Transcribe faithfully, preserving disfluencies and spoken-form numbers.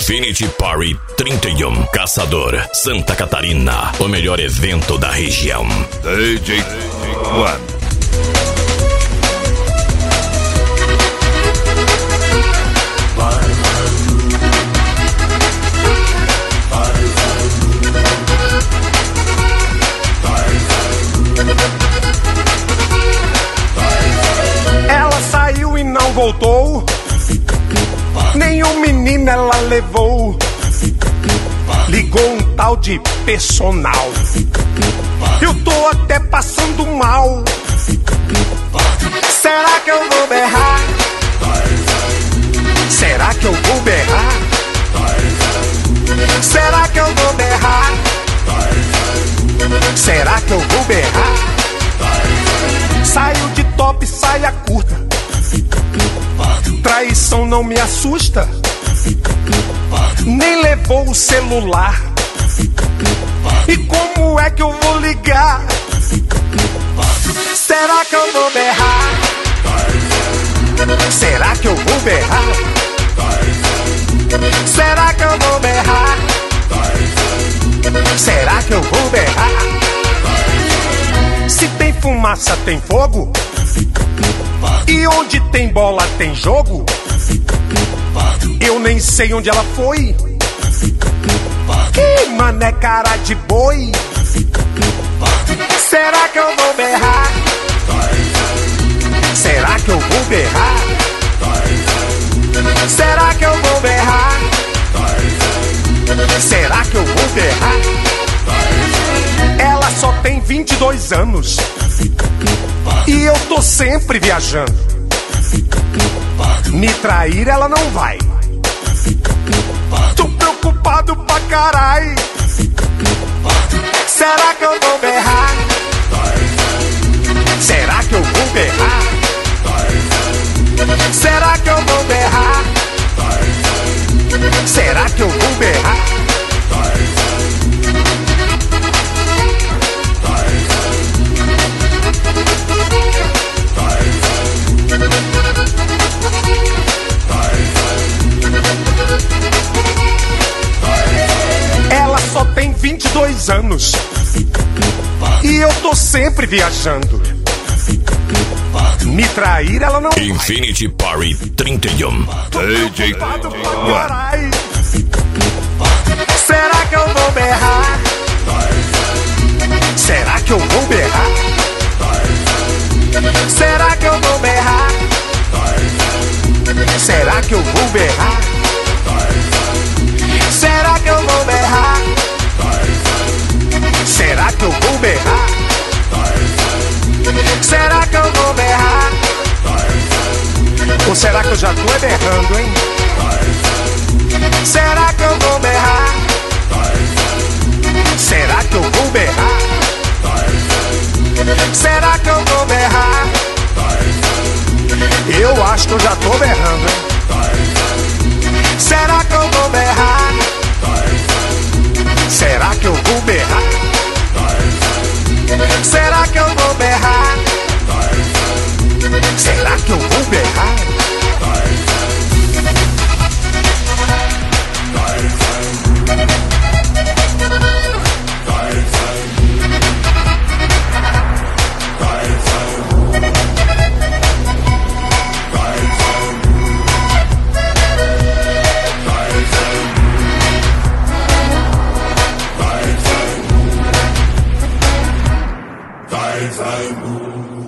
Infinity Party trinta e um, Caçador, Santa Catarina. O melhor evento da região. D J One. Ela saiu e não voltou. Nenhum menino ela levou. Ligou um tal de personal. Eu tô até passando mal. Será que eu vou berrar? Será que eu vou berrar? Será que eu vou berrar? Será que eu vou berrar? Saiu de top, saia curta. Traição não me assusta. Nem levou o celular. E como é que eu vou ligar? Será que eu vou berrar? Será que eu vou berrar? Será que eu vou berrar? Será que eu vou berrar? Se tem fumaça, tem fogo. E onde tem bola, tem jogo. Eu nem sei onde ela foi. Que mané cara de boi. Será que eu vou berrar? Será que eu vou berrar? Será que eu vou berrar? Será que eu vou berrar? Ela só tem vinte e dois anos. E eu tô sempre viajando. Me trair ela não vai. Tô preocupado pra carai. Será que eu vou berrar? Será que eu vou berrar? Será que eu vou berrar? Será que eu vou berrar? Ela só tem vinte e dois anos. E eu tô sempre viajando. Me trair ela não. Infinity Party trinta e um. D J One. Será que eu vou berrar? Será que eu vou berrar? Será que eu vou berrar? Será que eu vou berrar? Será que eu vou berrar? Será que eu vou berrar? Será que eu vou berrar? Ou será que eu já tô berrando, hein? Será que eu vou berrar? Será que eu vou berrar? Será que eu vou berrar? Eu acho que eu já tô berrando, hein? Será que eu vou berrar? Será que eu vou berrar? Será que eu vou berrar? Será que eu vou berrar? Vai, vai,